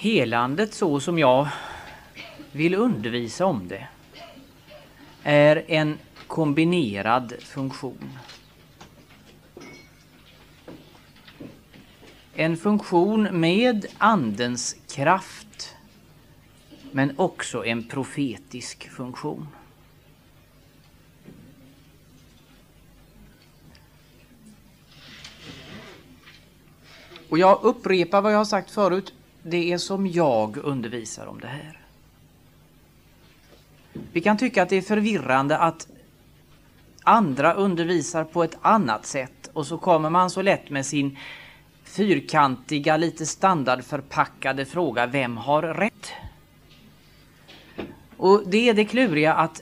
Helandet så som jag vill undervisa om det är en kombinerad funktion. En funktion med andens kraft, men också en profetisk funktion. Och jag upprepar vad jag har sagt förut, det är som jag undervisar om det här. Vi kan tycka att det är förvirrande att andra undervisar på ett annat sätt och så kommer man så lätt med sin fyrkantiga, lite standardförpackade fråga: vem har rätt? Och det är det kluriga att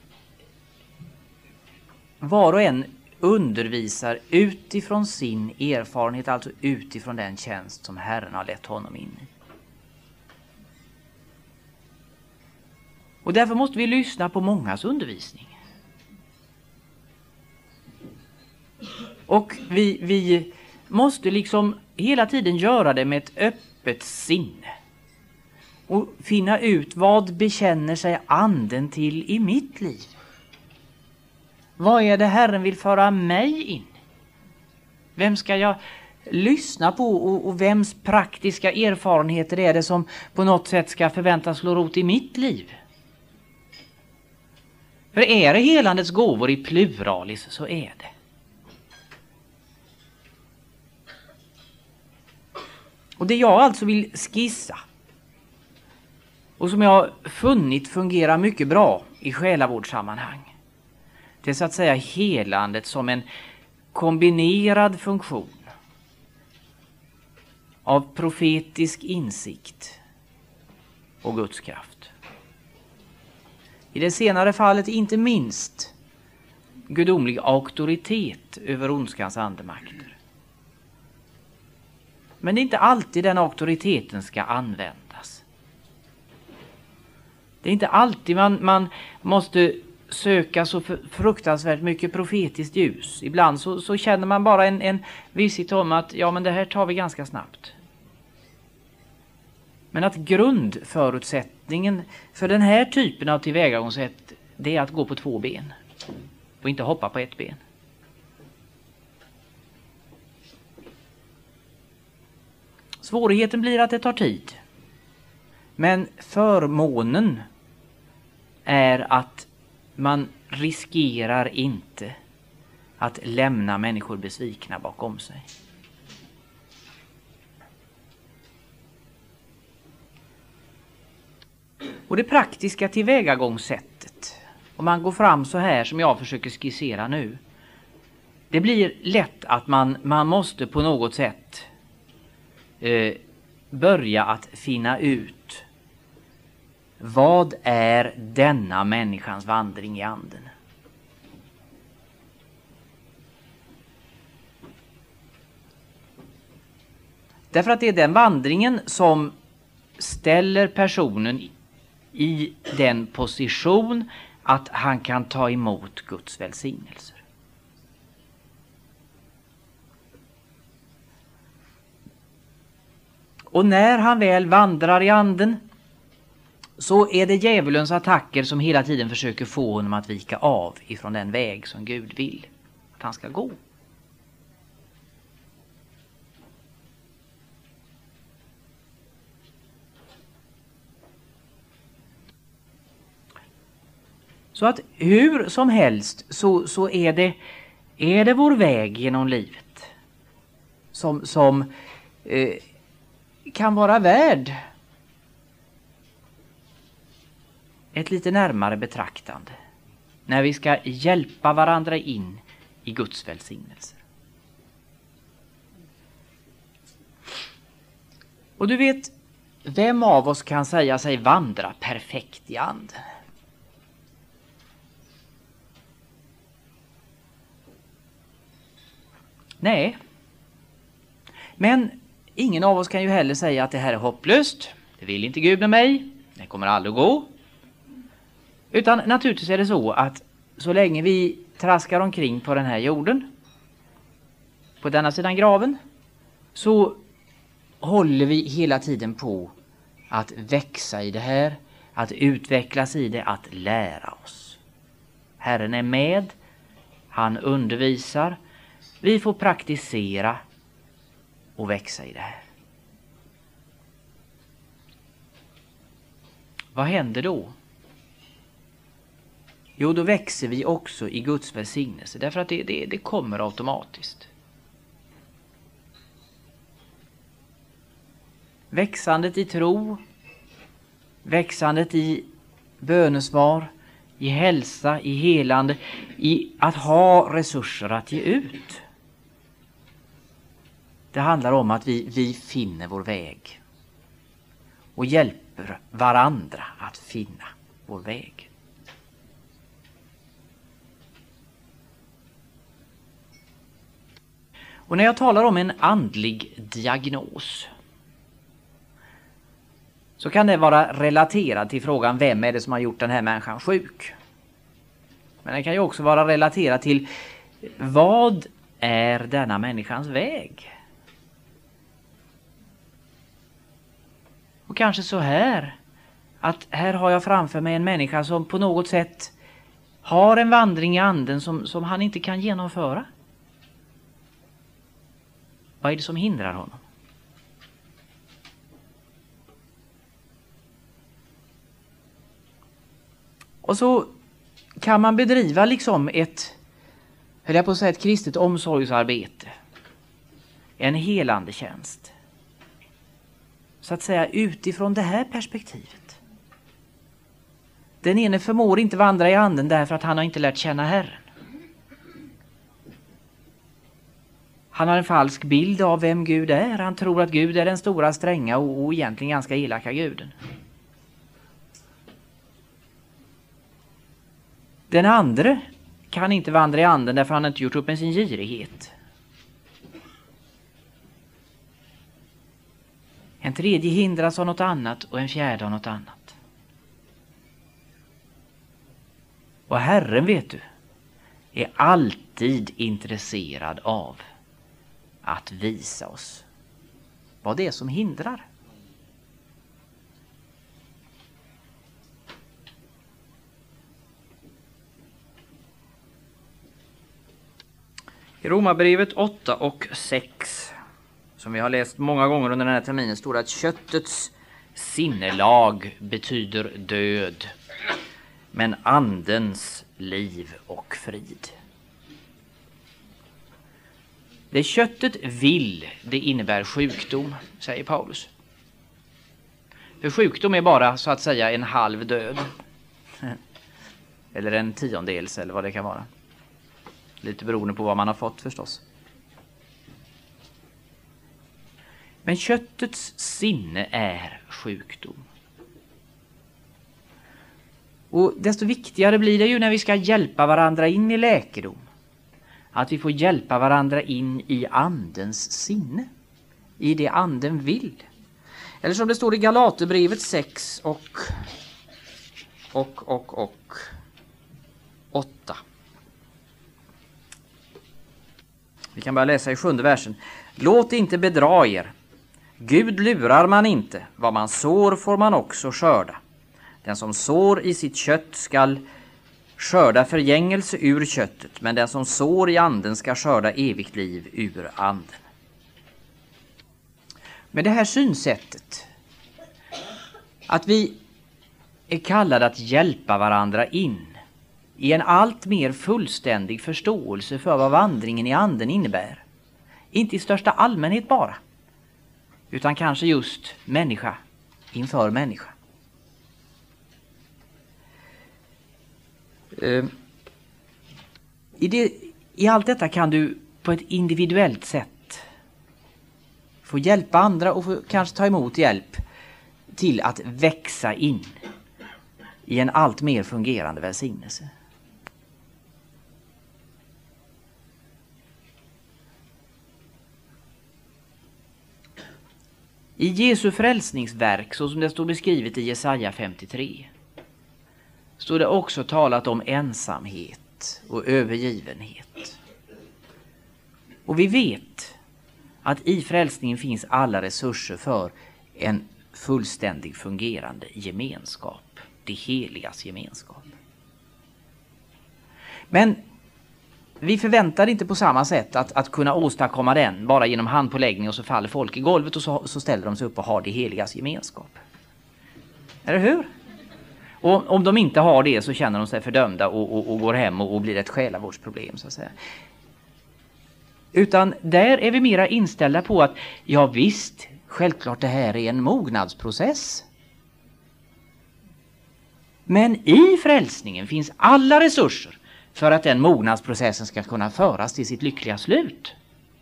var och en undervisar utifrån sin erfarenhet, alltså utifrån den tjänst som Herren har lett honom in i. Och därför måste vi lyssna på mångas undervisning. Och vi måste liksom hela tiden göra det med ett öppet sinne. Och finna ut vad bekänner sig anden till i mitt liv. Vad är det Herren vill föra mig in? Vem ska jag lyssna på och vems praktiska erfarenheter är det som på något sätt ska förväntas slå rot i mitt liv? För är det helandets gåvor i pluralis så är det. Och det jag alltså vill skissa och som jag funnit fungerar mycket bra i själavårdssammanhang, det är så att säga helandet som en kombinerad funktion av profetisk insikt och Guds kraft. I det senare fallet inte minst gudomlig auktoritet över ondskans andemakter. Men det är inte alltid den auktoriteten ska användas. Det är inte alltid man måste söka så fruktansvärt mycket profetiskt ljus. Ibland så känner man bara en visshet om att ja, men det här tar vi ganska snabbt. Men att grundförutsättningen för den här typen av tillvägagångssätt, det är att gå på två ben och inte hoppa på ett ben. Svårigheten blir att det tar tid. Men förmånen är att man riskerar inte att lämna människor besvikna bakom sig. Och det praktiska tillvägagångssättet, om man går fram så här som jag försöker skissera nu, det blir lätt att man måste på något sätt börja att finna ut vad är denna människans vandring i anden. Därför att det är den vandringen som ställer personen i den position att han kan ta emot Guds välsignelser. Och när han väl vandrar i anden så är det djävulens attacker som hela tiden försöker få honom att vika av ifrån den väg som Gud vill att han ska gå. Så att hur som helst så är det vår väg genom livet som kan vara värd ett lite närmare betraktande när vi ska hjälpa varandra in i Guds välsignelser. Och du vet, vem av oss kan säga sig vandra perfekt i anden? Nej. Men ingen av oss kan ju heller säga att det här är hopplöst. Det vill inte Gud med mig. Det kommer aldrig att gå. Utan naturligtvis är det så att så länge vi traskar omkring på den här jorden, på denna sidan graven, så håller vi hela tiden på att växa i det här, att utvecklas i det, att lära oss. Herren är med, han undervisar, vi får praktisera och växa i det här. Vad händer då? Jo, då växer vi också i Guds välsignelse, därför att det kommer automatiskt. Växandet i tro, växandet i bönesvar, i hälsa, i helande, i att ha resurser att ge ut. Det handlar om att vi finner vår väg och hjälper varandra att finna vår väg. Och när jag talar om en andlig diagnos så kan det vara relaterat till frågan vem är det som har gjort den här människan sjuk. Men det kan ju också vara relaterat till vad är denna människans väg? Och kanske så här, att här har jag framför mig en människa som på något sätt har en vandring i anden som han inte kan genomföra. Vad är det som hindrar honom? Och så kan man bedriva liksom ett kristet omsorgsarbete. En helande tjänst. Så att säga utifrån det här perspektivet. Den ene förmår inte vandra i anden därför att han har inte lärt känna Herren. Han har en falsk bild av vem Gud är. Han tror att Gud är den stora, stränga och egentligen ganska elaka guden. Den andra kan inte vandra i anden därför han inte gjort upp med sin girighet. En tredje hindras av något annat och en fjärde av något annat. Och Herren, vet du, är alltid intresserad av att visa oss vad det är som hindrar. I Romarbrevet 8 och 6, som vi har läst många gånger under den här terminen, står det att köttets sinnelag betyder död, men andens liv och frid. Det köttet vill, det innebär sjukdom, säger Paulus. För sjukdom är bara så att säga en halv död. Eller en tiondels eller vad det kan vara. Lite beroende på vad man har fått förstås. Men köttets sinne är sjukdom. Och desto viktigare blir det ju när vi ska hjälpa varandra in i läkedom. Att vi får hjälpa varandra in i andens sinne. I det anden vill. Eller som det står i Galaterbrevet 6 och 8. Vi kan bara läsa i 7:e versen. Låt inte bedra er. Gud lurar man inte. Vad man sår får man också skörda. Den som sår i sitt kött skall skörda förgängelse ur köttet, men den som sår i anden ska skörda evigt liv ur anden. Med det här synsättet, att vi är kallade att hjälpa varandra in i en allt mer fullständig förståelse för vad vandringen i anden innebär. Inte i största allmänhet bara, utan kanske just människa inför människa. I allt detta kan du på ett individuellt sätt få hjälpa andra och få kanske ta emot hjälp till att växa in i en allt mer fungerande välsignelse. I Jesu frälsningsverk, så som det står beskrivet i Jesaja 53, står det också talat om ensamhet och övergivenhet. Och vi vet att i frälsningen finns alla resurser för en fullständig fungerande gemenskap. Det heligas gemenskap. Men vi förväntar inte på samma sätt att kunna åstadkomma den bara genom handpåläggning och så faller folk i golvet och så ställer de sig upp och har det heligas gemenskap. Eller hur? Och om de inte har det så känner de sig fördömda och går hem och blir ett själavårdsproblem så att säga. Utan där är vi mera inställda på att ja visst, självklart det här är en mognadsprocess. Men i frälsningen finns alla resurser för att den mognadsprocessen ska kunna föras till sitt lyckliga slut.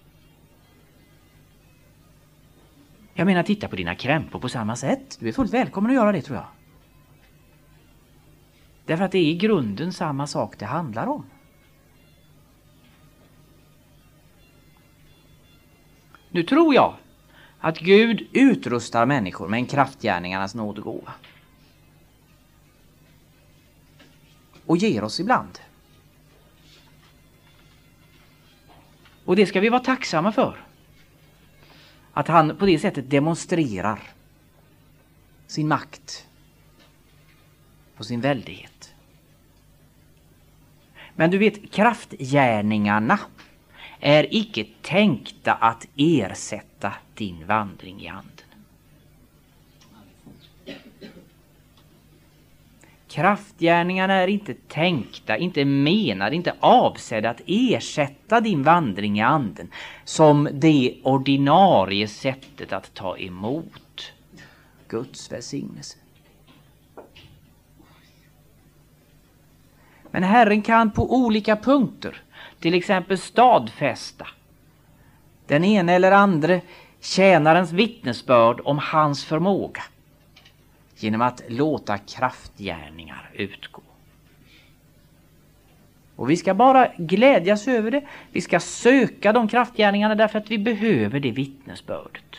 Jag menar, titta på dina krämpor på samma sätt. Du är fullt välkommen att göra det, tror jag. Därför att det är i grunden samma sak det handlar om. Nu tror jag att Gud utrustar människor med en kraftgärningarnas nådegåva. Och ger oss ibland. Och det ska vi vara tacksamma för. Att han på det sättet demonstrerar sin makt och sin väldighet. Men du vet, kraftgärningarna är icke tänkta att ersätta din vandring i anden. Kraftgärningarna är inte tänkta, inte menade, inte avsedda att ersätta din vandring i anden som det ordinarie sättet att ta emot Guds välsignelse. Men Herren kan på olika punkter, till exempel stadfästa den ena eller andra tjänarens vittnesbörd om hans förmåga genom att låta kraftgärningar utgå. Och vi ska bara glädjas över det. Vi ska söka de kraftgärningarna därför att vi behöver det vittnesbördet.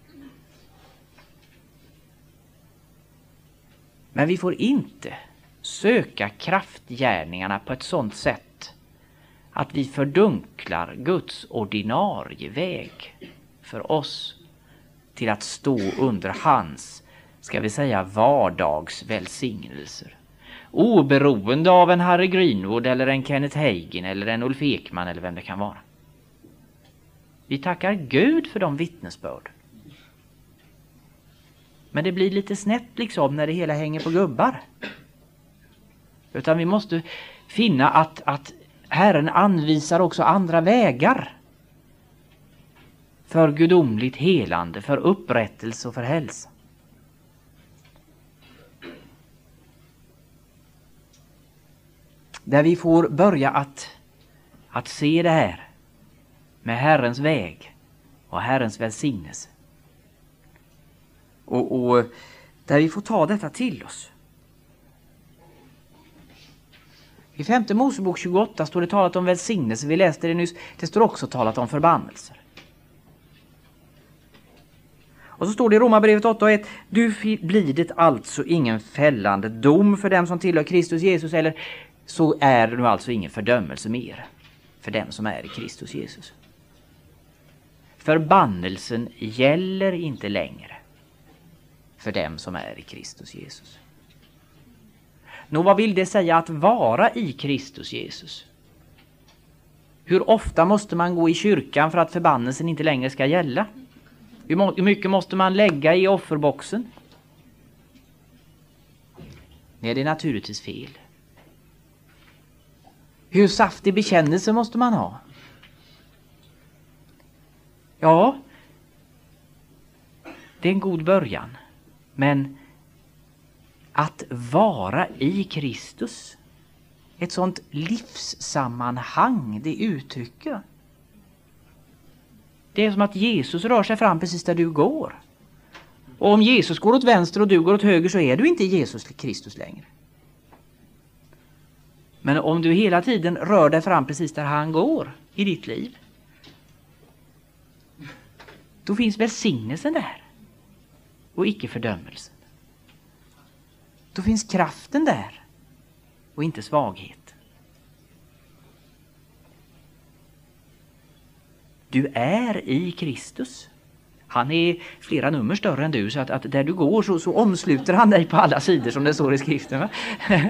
Men vi får inte söka kraftgärningarna på ett sådant sätt att vi fördunklar Guds ordinarie väg för oss till att stå under hans, ska vi säga, vardagsvälsignelser. Oberoende av en Harry Greenwood eller en Kenneth Hagin eller en Ulf Ekman eller vem det kan vara. Vi tackar Gud för de vittnesbörd. Men det blir lite snett liksom när det hela hänger på gubbar. Utan vi måste finna att Herren anvisar också andra vägar för gudomligt helande, för upprättelse och för hälsa. Där vi får börja att se det här med Herrens väg och Herrens välsignelse. Och där vi får ta detta till oss. I 5:e Mosebok 28 står det talat om välsignelse. Vi läste det nyss. Det står också talat om förbannelser. Och så står det i Romarbrevet 8:1. Du blir det alltså ingen fällande dom för dem som tillhör Kristus Jesus, eller så är det nu alltså ingen fördömelse mer för dem som är i Kristus Jesus. Förbannelsen gäller inte längre för dem som är i Kristus Jesus. Nå, vad vill det säga att vara i Kristus Jesus? Hur ofta måste man gå i kyrkan för att förbannelsen inte längre ska gälla? Hur mycket måste man lägga i offerboxen? Nej, det är naturligtvis fel. Hur saftig bekännelse måste man ha? Ja, det är en god början. Men att vara i Kristus, ett sånt livssammanhang det uttrycker. Det är som att Jesus rör sig fram precis där du går. Och om Jesus går åt vänster och du går åt höger så är du inte Jesus Kristus längre. Men om du hela tiden rör dig fram precis där han går i ditt liv, då finns välsignelsen där och icke fördömelsen. Då finns kraften där och inte svaghet. Du är i Kristus. Han är flera nummer större än du, så att där du går så omsluter han dig på alla sidor, som det står i skriften. Va?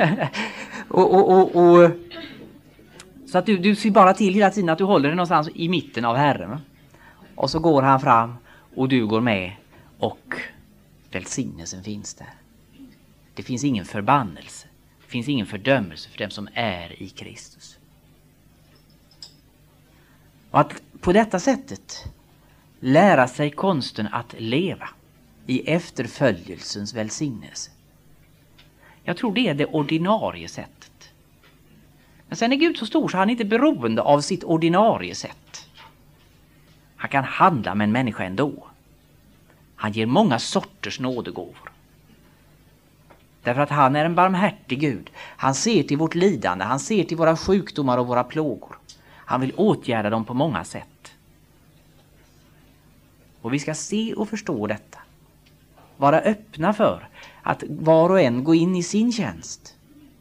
Så att du ser bara till hela tiden att du håller dig någonstans i mitten av Herren. Va? Och så går han fram och du går med, och välsignelsen finns där. Det finns ingen förbannelse. Det finns ingen fördömelse för dem som är i Kristus. Och att på detta sättet lära sig konsten att leva i efterföljelsens välsignelse. Jag tror det är det ordinarie sättet. Men sen är Gud så stor så han är inte beroende av sitt ordinarie sätt. Han kan handla med en människa ändå. Han ger många sorters nådegåvor. Därför att han är en barmhärtig Gud. Han ser till vårt lidande, han ser till våra sjukdomar och våra plågor. Han vill åtgärda dem på många sätt. Och vi ska se och förstå detta. Vara öppna för att var och en gå in i sin tjänst.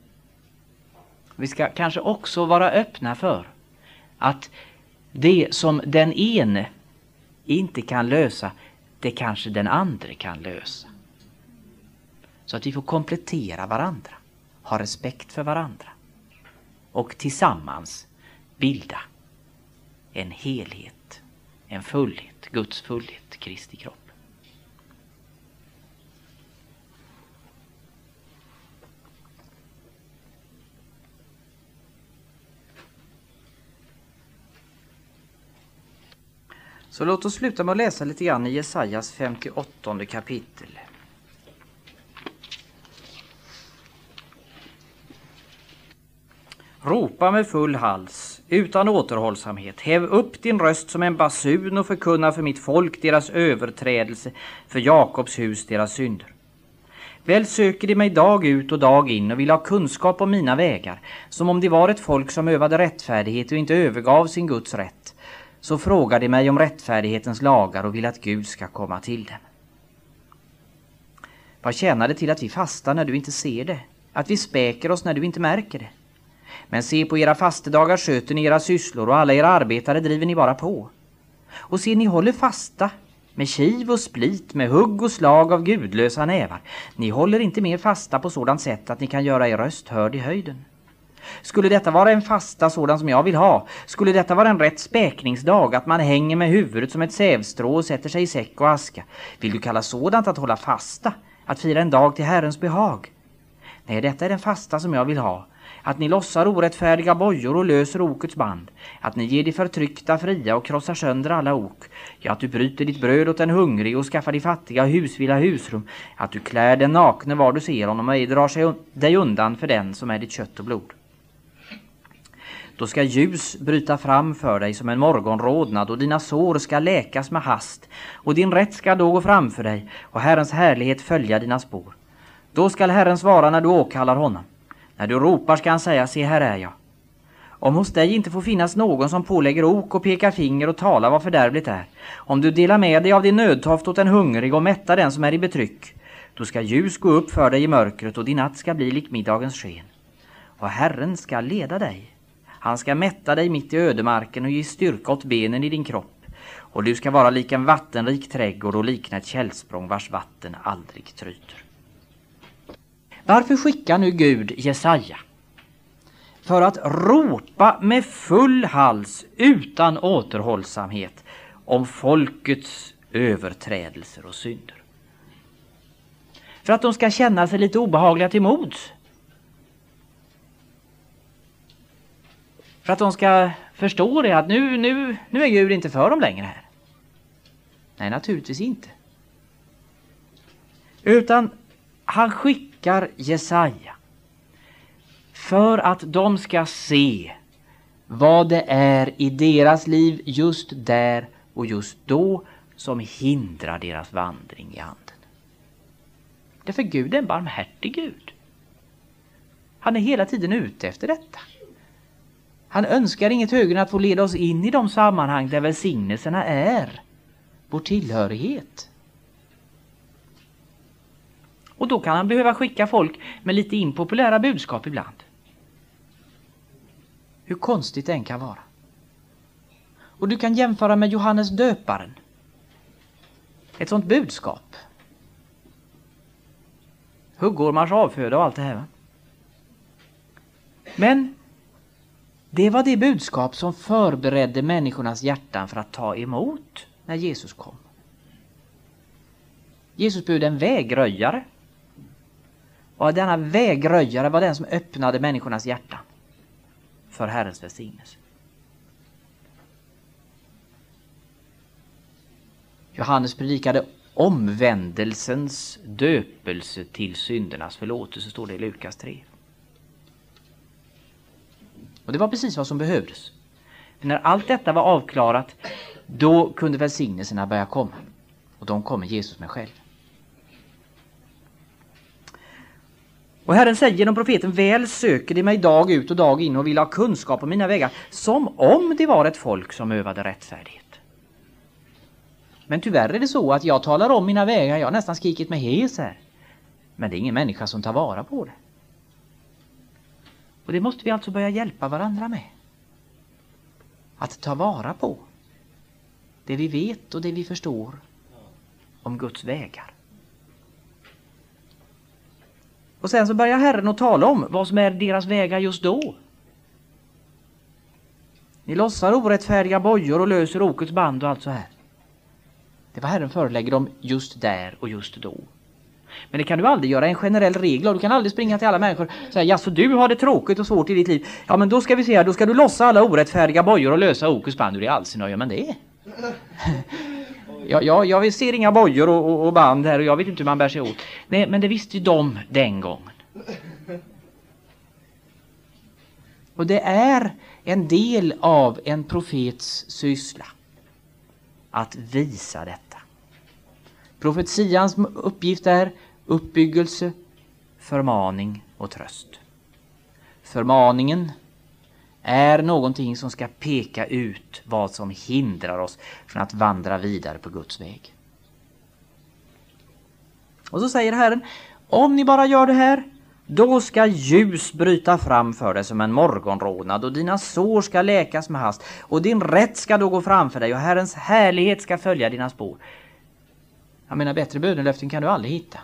Vi ska kanske också vara öppna för att det som den ene inte kan lösa, det kanske den andra kan lösa. Så att vi får komplettera varandra, ha respekt för varandra och tillsammans bilda en helhet, en fullhet, Guds fullhet, Kristi kropp. Så låt oss sluta med att läsa lite grann i Jesajas 58 kapitel. Ropa med full hals, utan återhållsamhet. Häv upp din röst som en basun och förkunna för mitt folk deras överträdelse, för Jakobs hus deras synder. Väl söker de mig dag ut och dag in och vill ha kunskap om mina vägar, som om de var ett folk som övade rättfärdighet och inte övergav sin Guds rätt. Så frågar de mig om rättfärdighetens lagar och vill att Gud ska komma till dem. Vad tjänar det till att vi fastar när du inte ser det? Att vi späker oss när du inte märker det? Men se, på era fastedagar sköter ni era sysslor och alla era arbetare driver ni bara på. Och se, ni håller fasta med kiv och split, med hugg och slag av gudlösa nävar. Ni håller inte mer fasta på sådant sätt att ni kan göra er röst hörd i höjden. Skulle detta vara en fasta sådan som jag vill ha, skulle detta vara en rätt späkningsdag, att man hänger med huvudet som ett sävstrå och sätter sig i säck och aska, vill du kalla sådant att hålla fasta, att fira en dag till Herrens behag? Nej, detta är den fasta som jag vill ha, att ni lossar orättfärdiga bojor och löser okets band, att ni ger de förtryckta fria och krossar sönder alla ok, ja, att du bryter ditt bröd åt den hungrig och skaffar de fattiga husvilla husrum, att du klär den nakne var du ser honom och ej drar dig undan för den som är ditt kött och blod. Då ska ljus bryta fram för dig som en morgonrodnad, och dina sår ska läkas med hast, och din rätt ska då gå framför dig, och Herrens härlighet följa dina spår. Då skall Herren svara när du åkallar honom. När du ropar ska han säga, se, här är jag. Om hos dig inte får finnas någon som pålägger ok och pekar finger och talar vad fördärvligt är, om du delar med dig av din nödtorft åt en hungrig och mättar den som är i betryck, då ska ljus gå upp för dig i mörkret, och din natt ska bli lik middagens sken. Och Herren ska leda dig. Han ska mätta dig mitt i ödemarken och ge styrka åt benen i din kropp. Och du ska vara lik en vattenrik trädgård och likna ett källsprång vars vatten aldrig tryter. Varför skickar nu Gud Jesaja? För att ropa med full hals utan återhållsamhet om folkets överträdelser och synder. För att de ska känna sig lite obehagliga till mods. För att de ska förstå det, att nu är Gud inte för dem längre här. Nej, naturligtvis inte. Utan han skickar Jesaja för att de ska se vad det är i deras liv just där och just då som hindrar deras vandring i anden. Därför Gud är en barmhärtig Gud. Han är hela tiden ute efter detta. Han önskar inget högre än att få leda oss in i de sammanhang där välsignelserna är vår tillhörighet. Och då kan han behöva skicka folk med lite impopulära budskap ibland. Hur konstigt den kan vara. Och du kan jämföra med Johannes döparen. Ett sånt budskap. Huggormars avföda och allt det här. Men det var det budskap som förberedde människornas hjärtan för att ta emot när Jesus kom. Jesus bjöd en vägröjare. Och denna vägröjare var den som öppnade människornas hjärtan för Herrens välsignelse. Johannes predikade omvändelsens döpelse till syndernas förlåtelse, står det i Lukas 3. Och det var precis vad som behövdes. För när allt detta var avklarat, då kunde välsignelserna börja komma. Och de kommer Jesus med själv. Och Herren säger genom profeten: väl söker de mig dag ut och dag in och vill ha kunskap om mina vägar, som om det var ett folk som övade rättfärdighet. Men tyvärr är det så att jag talar om mina vägar, jag har nästan skrikit mig hes här. Men det är ingen människa som tar vara på det. Och det måste vi alltså börja hjälpa varandra med. Att ta vara på det vi vet och det vi förstår om Guds vägar. Och sen så börjar Herren att tala om vad som är deras vägar just då. Ni lossar orättfärdiga bojor och löser okets band och allt så här. Det var Herren förelägger dem just där och just då. Men det kan du aldrig göra en generell regel, och du kan aldrig springa till alla människor och säga: ja, så du har det tråkigt och svårt i ditt liv. Ja, men då ska vi se här, då ska du lossa alla orättfärdiga bojor och lösa okets band. Hur är alls nöjer men det? Jag ser inga bojor och band här, och jag vet inte hur man bär sig åt. Nej, men det visste ju de den gången. Och det är en del av en profets syssla att visa detta. Profetians uppgift är uppbyggelse, förmaning och tröst. Förmaningen är någonting som ska peka ut vad som hindrar oss från att vandra vidare på Guds väg. Och så säger Herren: om ni bara gör det här, då ska ljus bryta fram för dig som en morgonrodnad, och dina sår ska läkas med hast, och din rätt ska då gå framför dig, och Herrens härlighet ska följa dina spår. Jag menar, bättre bönelöften kan du aldrig hitta.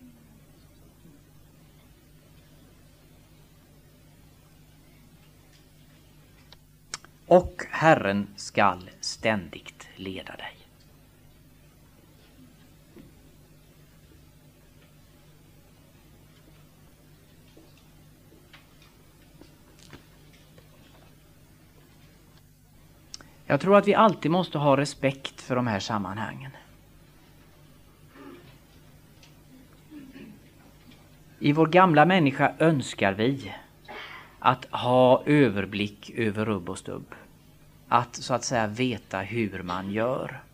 Och Herren skall ständigt leda dig. Jag tror att vi alltid måste ha respekt för de här sammanhangen. I vår gamla människa önskar vi att ha överblick över rubb och stubb. Att så att säga veta hur man gör.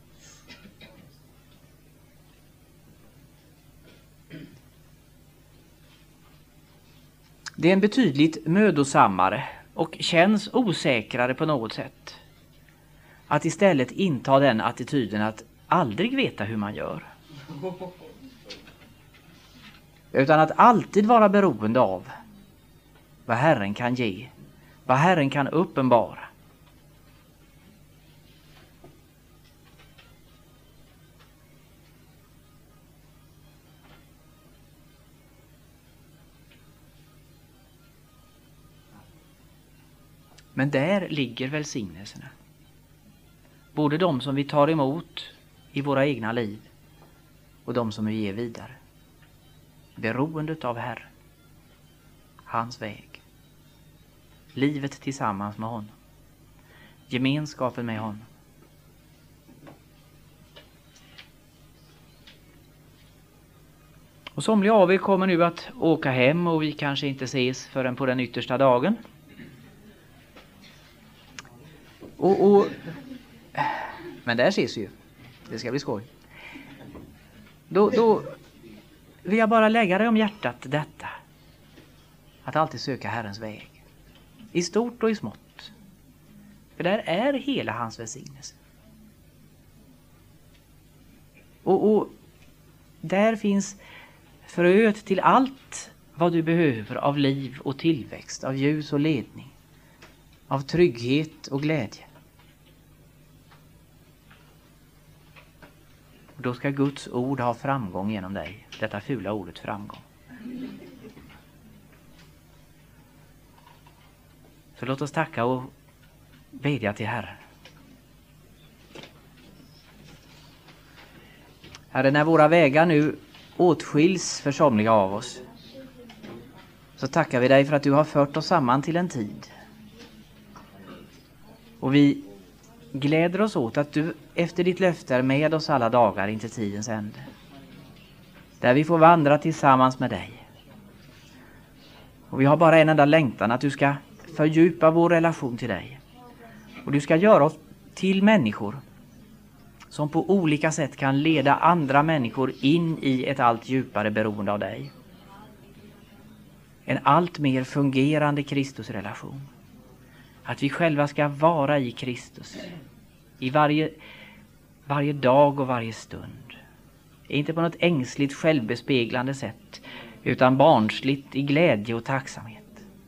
Det är en betydligt mödosammare och känns osäkrare på något sätt att istället inta den attityden att aldrig veta hur man gör. Utan att alltid vara beroende av vad Herren kan ge, vad Herren kan uppenbara. Men där ligger välsignelserna. Både de som vi tar emot i våra egna liv och de som vi ger vidare. Beroendet av Herren, hans väg, livet tillsammans med honom, gemenskapen med honom. Och somliga av er kommer nu att åka hem, och vi kanske inte ses förrän på den yttersta dagen. Men där ses ju. Det ska bli skoj. Då vill jag bara lägga dig om hjärtat detta. Att alltid söka Herrens väg. I stort och i smått. För där är hela hans välsignelse. Och där finns fröet till allt vad du behöver av liv och tillväxt, av ljus och ledning, av trygghet och glädje. Och då ska Guds ord ha framgång genom dig. Detta fula ordet framgång. Så låt oss tacka och bedja till Herren. Herre, när våra vägar nu åtskiljs för somliga av oss, så tackar vi dig för att du har fört oss samman till en tid. Och vi gläder oss åt att du efter ditt löfte är med oss alla dagar in till tidens ände. Där vi får vandra tillsammans med dig. Och vi har bara en enda längtan, att du ska fördjupa vår relation till dig. Och du ska göra oss till människor som på olika sätt kan leda andra människor in i ett allt djupare beroende av dig. En allt mer fungerande Kristusrelation. Att vi själva ska vara i Kristus i varje dag och varje stund. Inte på något ängsligt självbespeglande sätt, utan barnsligt i glädje och tacksamhet.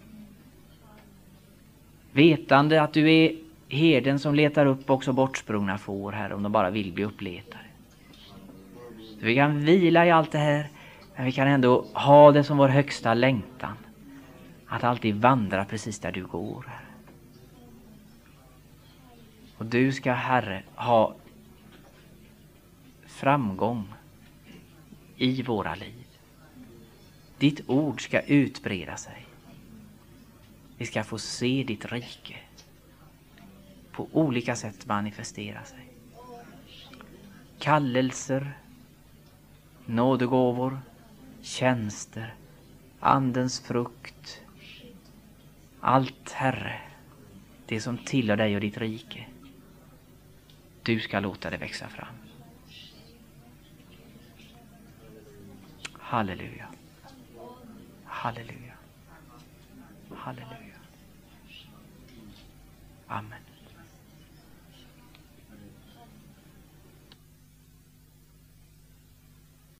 Vetande att du är herden som letar upp också bortsprungna får, här, om de bara vill bli uppletade. Så vi kan vila i allt det här, men vi kan ändå ha det som vår högsta längtan. Att alltid vandra precis där du går, Herre. Och du ska, Herre, ha framgång i våra liv. Ditt ord ska utbreda sig. Vi ska få se ditt rike på olika sätt manifestera sig. Kallelser, nådegåvor, tjänster, andens frukt. Allt, Herre, det som tillhör dig och ditt rike. Du ska låta det växa fram. Halleluja. Halleluja. Halleluja. Amen.